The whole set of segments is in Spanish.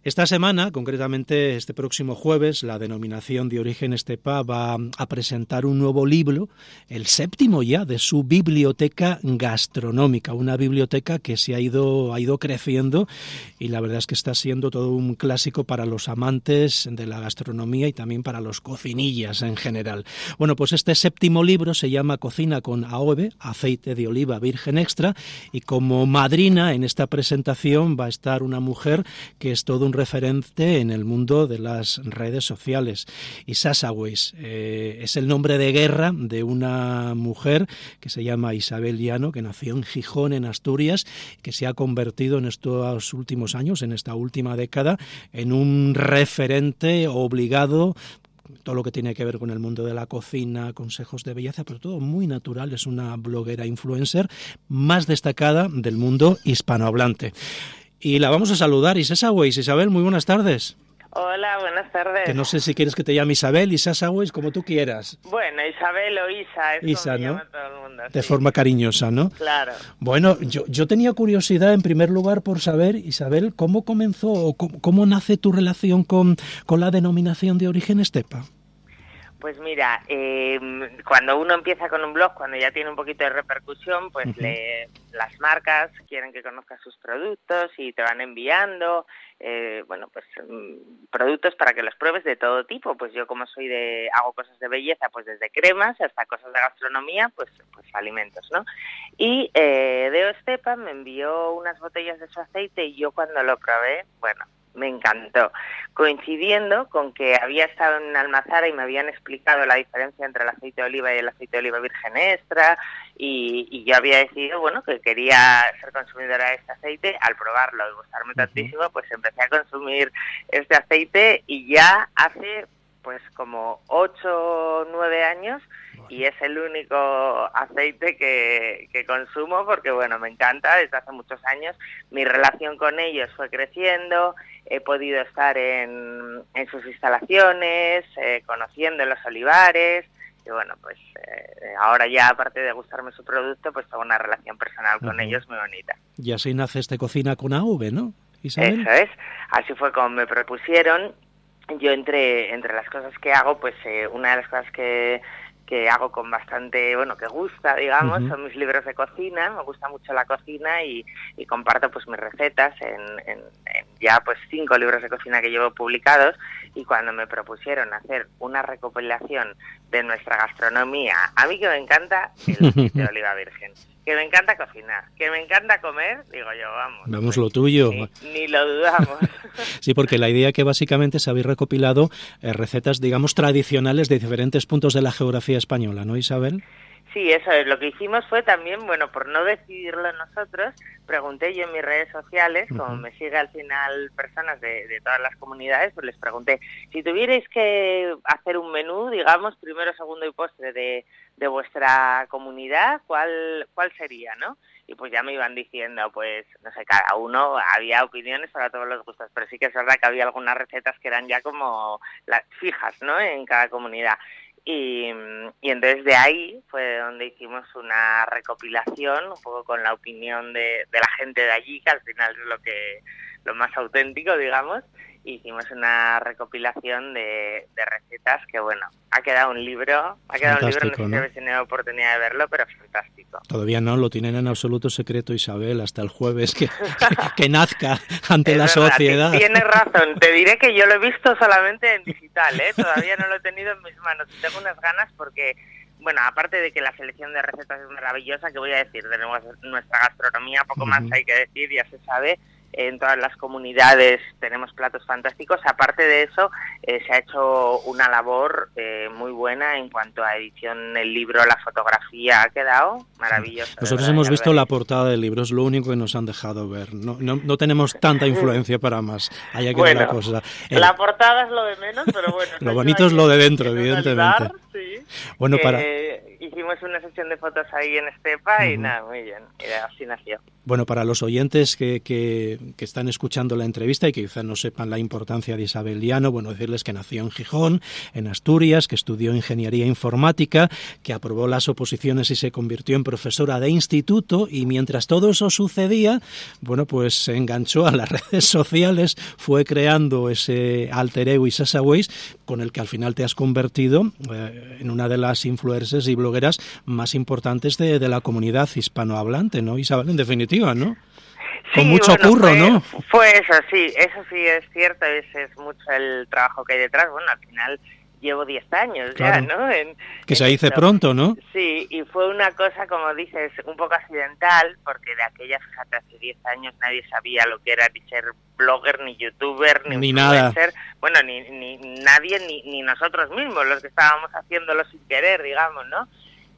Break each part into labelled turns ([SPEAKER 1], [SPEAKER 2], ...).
[SPEAKER 1] Esta semana, concretamente este próximo jueves, la Denominación de Origen Estepa va a presentar un nuevo libro, el 7º ya, de su biblioteca gastronómica, una biblioteca que ha ido creciendo y la verdad es que está siendo todo un clásico para los amantes de la gastronomía y también para los cocinillas en general. Bueno, pues este 7º libro se llama Cocina con AOVE, aceite de oliva virgen extra, y como madrina en esta presentación va a estar una mujer que es todo un referente en el mundo de las redes sociales. Isa Sagüés es el nombre de guerra de una mujer que se llama Isabel Llano, que nació en Gijón, en Asturias, que se ha convertido en estos últimos años, en esta última década, en un referente obligado, todo lo que tiene que ver con el mundo de la cocina, consejos de belleza, pero todo muy natural. Es una bloguera influencer más destacada del mundo hispanohablante. Y la vamos a saludar. Isa Sagüés. Isabel, muy buenas tardes.
[SPEAKER 2] Hola, buenas tardes.
[SPEAKER 1] Que no sé si quieres que te llame Isabel, Isa Sagüés, como tú quieras.
[SPEAKER 2] Bueno, Isabel o Isa, es
[SPEAKER 1] Isa,
[SPEAKER 2] como me
[SPEAKER 1] ¿no?
[SPEAKER 2] llama todo el mundo.
[SPEAKER 1] De
[SPEAKER 2] sí.
[SPEAKER 1] forma cariñosa, ¿no?
[SPEAKER 2] Claro.
[SPEAKER 1] Bueno, yo tenía curiosidad en primer lugar por saber, Isabel, ¿cómo comenzó o cómo nace tu relación con la Denominación de Origen Estepa?
[SPEAKER 2] Pues mira, cuando uno empieza con un blog, cuando ya tiene un poquito de repercusión, pues las marcas quieren que conozcas sus productos y te van enviando, productos para que los pruebes de todo tipo. Pues yo como hago cosas de belleza, pues desde cremas hasta cosas de gastronomía, pues alimentos, ¿no? Y Deo Estepa me envió unas botellas de su aceite y yo cuando lo probé, bueno, me encantó, coincidiendo con que había estado en Almazara y me habían explicado la diferencia entre el aceite de oliva y el aceite de oliva virgen extra y yo había decidido, bueno, que quería ser consumidora de este aceite. Al probarlo y gustarme tantísimo, pues empecé a consumir este aceite y ya hace pues como 8 o 9 años y es el único aceite que consumo porque, bueno, me encanta desde hace muchos años. Mi relación con ellos fue creciendo, he podido estar en sus instalaciones, conociendo los olivares y, bueno, pues ahora ya, aparte de gustarme su producto, pues tengo una relación personal con ellos muy bonita.
[SPEAKER 1] Y así nace este Cocina con AOVE, ¿no, Isabel?
[SPEAKER 2] Eso es, así fue como me propusieron. Yo entre las cosas que hago, pues una de las cosas que hago con bastante, bueno, que gusta, digamos, son mis libros de cocina. Me gusta mucho la cocina y comparto pues mis recetas en ya pues 5 libros de cocina que llevo publicados. Y cuando me propusieron hacer una recopilación de nuestra gastronomía, a mí que me encanta el aceite de oliva virgen, que me encanta cocinar, que me encanta comer, digo yo,
[SPEAKER 1] vamos lo tuyo.
[SPEAKER 2] Ni lo dudamos.
[SPEAKER 1] Sí, porque la idea que básicamente se habéis recopilado recetas, digamos, tradicionales de diferentes puntos de la geografía española, ¿no, Isabel?
[SPEAKER 2] Sí, eso es. Lo que hicimos fue también, bueno, por no decidirlo nosotros, pregunté yo en mis redes sociales, como me sigue al final personas de todas las comunidades, pues les pregunté, si tuvierais que hacer un menú, digamos, primero, segundo y postre de vuestra comunidad, ¿cuál sería, no? Y pues ya me iban diciendo, pues, no sé, cada uno, había opiniones para todos los gustos, pero sí que es verdad que había algunas recetas que eran ya como las fijas, ¿no?, en cada comunidad. Y entonces de ahí fue donde hicimos una recopilación, un poco con la opinión de la gente de allí, que al final es lo más auténtico, digamos. Hicimos una recopilación de recetas que, bueno, ha quedado un libro, no sé si habéis tenido oportunidad de verlo, pero fantástico.
[SPEAKER 1] Todavía no, lo tienen en absoluto secreto, Isabel, hasta el jueves que nazca ante la sociedad.
[SPEAKER 2] Tienes razón, te diré que yo lo he visto solamente en digital, todavía no lo he tenido en mis manos. Tengo unas ganas porque, bueno, aparte de que la selección de recetas es maravillosa, que voy a decir, de nuestra gastronomía, poco más hay que decir, ya se sabe. En todas las comunidades tenemos platos fantásticos. Aparte de eso, se ha hecho una labor muy buena en cuanto a edición del libro, la fotografía ha quedado maravillosa.
[SPEAKER 1] Nosotros hemos visto la portada del libro, es lo único que nos han dejado ver. No tenemos tanta influencia para más. Allá queda la cosa.
[SPEAKER 2] La portada es lo de menos, pero bueno.
[SPEAKER 1] Lo bonito es lo de dentro, evidentemente.
[SPEAKER 2] Sí.
[SPEAKER 1] Bueno,
[SPEAKER 2] hicimos una sesión de fotos ahí en Estepa y nada, muy bien. Y así nació.
[SPEAKER 1] Bueno, para los oyentes que están escuchando la entrevista y que quizás no sepan la importancia de Isabel Llano, bueno, decirles que nació en Gijón, en Asturias, que estudió Ingeniería Informática, que aprobó las oposiciones y se convirtió en profesora de instituto, y mientras todo eso sucedía, bueno, pues se enganchó a las redes sociales, fue creando ese alter ego Isasa Weiss, con el que al final te has convertido en una de las influencers y blogueras más importantes de la comunidad hispanohablante, ¿no, Isabel? En definitiva, ¿no?
[SPEAKER 2] Sí,
[SPEAKER 1] con mucho curro, ¿no?
[SPEAKER 2] Fue eso sí es cierto, ese es mucho el trabajo que hay detrás. Bueno, al final llevo 10 años
[SPEAKER 1] claro,
[SPEAKER 2] ya, ¿no?
[SPEAKER 1] Que se dice pronto, ¿no?
[SPEAKER 2] Sí, y fue una cosa, como dices, un poco accidental, porque de aquella, fíjate, hace 10 años nadie sabía lo que era ni ser blogger, ni youtuber, ni influencer.
[SPEAKER 1] Nada.
[SPEAKER 2] Bueno, ni nadie, ni nosotros mismos, los que estábamos haciéndolo sin querer, digamos, ¿no?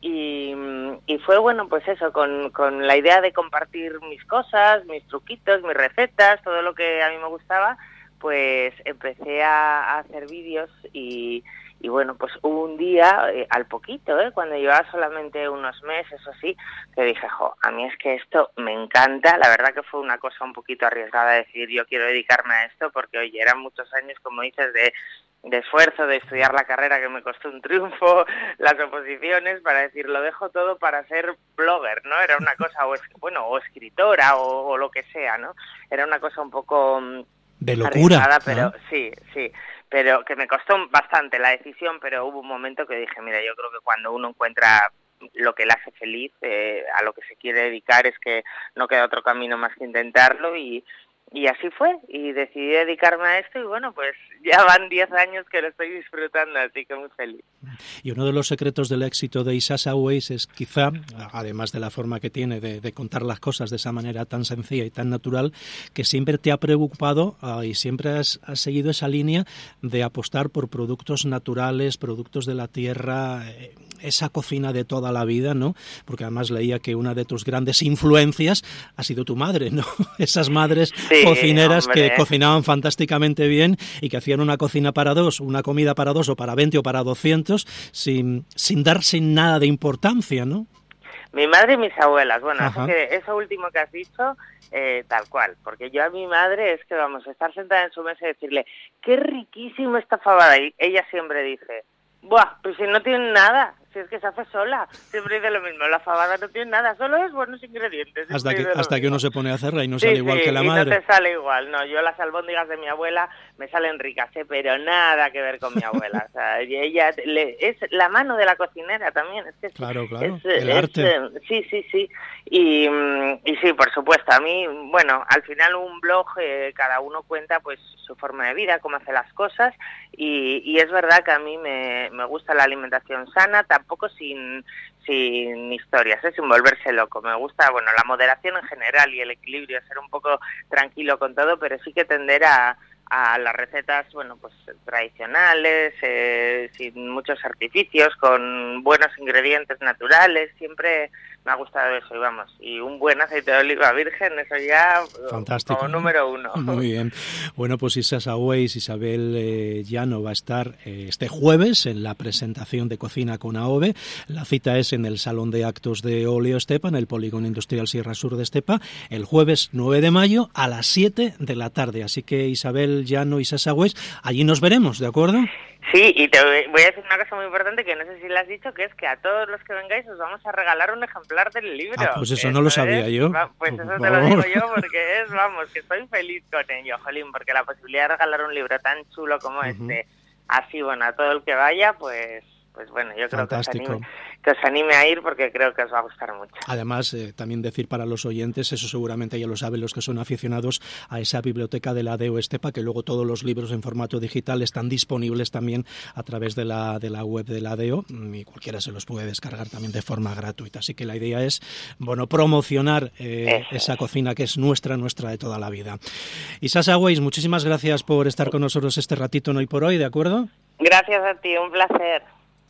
[SPEAKER 2] Y fue, bueno, pues eso, con la idea de compartir mis cosas, mis truquitos, mis recetas, todo lo que a mí me gustaba, pues empecé a hacer vídeos y bueno, pues hubo un día, al poquito, cuando llevaba solamente unos meses o así, que dije, a mí es que esto me encanta. La verdad que fue una cosa un poquito arriesgada decir, yo quiero dedicarme a esto, porque, oye, eran muchos años, como dices, de esfuerzo, de estudiar la carrera que me costó un triunfo, las oposiciones, para decir, lo dejo todo para ser blogger, ¿no? Era una cosa, o escritora, o lo que sea, ¿no? Era una cosa un poco
[SPEAKER 1] de locura,
[SPEAKER 2] pero
[SPEAKER 1] ¿no?
[SPEAKER 2] sí, pero que me costó bastante la decisión, pero hubo un momento que dije, mira, yo creo que cuando uno encuentra lo que le hace feliz, a lo que se quiere dedicar, es que no queda otro camino más que intentarlo, y así fue, y decidí dedicarme a esto, y bueno, pues ya van 10 años que lo estoy disfrutando, así que muy feliz.
[SPEAKER 1] Y uno de los secretos del éxito de Isasa Weiss es quizá, además de la forma que tiene de contar las cosas de esa manera tan sencilla y tan natural, que siempre te ha preocupado y siempre has seguido esa línea de apostar por productos naturales, productos de la tierra, esa cocina de toda la vida, ¿no? Porque además leía que una de tus grandes influencias ha sido tu madre, ¿no? Esas madres cocineras, hombre, que cocinaban fantásticamente bien y que hacían una cocina para dos, una comida para dos o para 20 o para 200 sin darse nada de importancia, ¿no?
[SPEAKER 2] Mi madre y mis abuelas, bueno, eso último que has dicho, tal cual, porque yo a mi madre es que, vamos, estar sentada en su mesa y decirle, qué riquísimo esta fabada, y ella siempre dice, buah, pues si no tiene nada, si es que se hace sola, siempre dice lo mismo, la fabada no tiene nada, solo es buenos ingredientes.
[SPEAKER 1] Hasta que uno se pone a hacerla y no sale igual que la madre.
[SPEAKER 2] No te sale igual, no, yo las albóndigas de mi abuela me salen ricas, pero nada que ver con mi abuela, o sea, ella es la mano de la cocinera también, es que
[SPEAKER 1] claro, el arte.
[SPEAKER 2] Sí, y sí, por supuesto, a mí, bueno, al final un blog, cada uno cuenta pues su forma de vida, cómo hace las cosas, y es verdad que a mí me gusta la alimentación sana, tampoco sin historias, sin volverse loco. Me gusta, bueno, la moderación en general y el equilibrio, ser un poco tranquilo con todo, pero sí que tender a las recetas, bueno, pues tradicionales, sin muchos artificios, con buenos ingredientes naturales. Siempre me ha gustado eso, y vamos, y un buen aceite de oliva virgen, eso ya
[SPEAKER 1] fantástico,
[SPEAKER 2] como número uno.
[SPEAKER 1] Muy bien. Bueno, pues Isasa Weiss, Isabel Llano va a estar este jueves en la presentación de Cocina con AOVE. La cita es en el Salón de Actos de Oleo Estepa, en el Polígono Industrial Sierra Sur de Estepa, el jueves 9 de mayo a las 7 de la tarde. Así que Isabel Llano y Isasa Weiss, allí nos veremos, ¿de acuerdo?
[SPEAKER 2] Sí, y te voy a decir una cosa muy importante que no sé si le has dicho, que es que a todos los que vengáis os vamos a regalar un ejemplar del libro.
[SPEAKER 1] Pues eso no lo sabía yo.
[SPEAKER 2] Pues eso te lo digo yo, porque que estoy feliz con ello, jolín, porque la posibilidad de regalar un libro tan chulo como este, así, bueno, a todo el que vaya, pues bueno, yo creo que os anime a ir, porque creo que os va a gustar mucho.
[SPEAKER 1] Además, también decir para los oyentes, eso seguramente ya lo saben los que son aficionados a esa biblioteca de la ADEO Estepa, que luego todos los libros en formato digital están disponibles también a través de la web de la ADEO, y cualquiera se los puede descargar también de forma gratuita. Así que la idea es, bueno, promocionar esa cocina que es nuestra de toda la vida. Isasa Weiss, muchísimas gracias por estar con nosotros este ratito en Hoy por Hoy, ¿de acuerdo?
[SPEAKER 2] Gracias a ti, un placer.